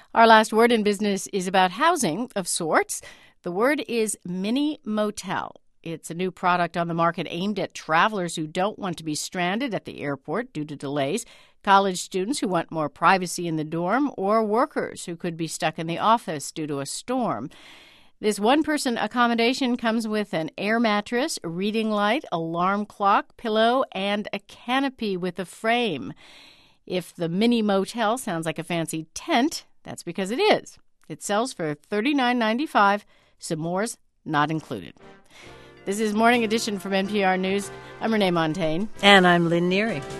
Our last word in business is about housing of sorts. The word is mini motel. It's a new product on the market aimed at travelers who don't want to be stranded at the airport due to delays, college students who want more privacy in the dorm, or workers who could be stuck in the office due to a storm. This one-person accommodation comes with an air mattress, reading light, alarm clock, pillow, and a canopy with a frame. If the mini motel sounds like a fancy tent, that's because it is. It sells for $39.95, s'mores not included. This is Morning Edition from NPR News. I'm Renee Montagne. And I'm Lynn Neary.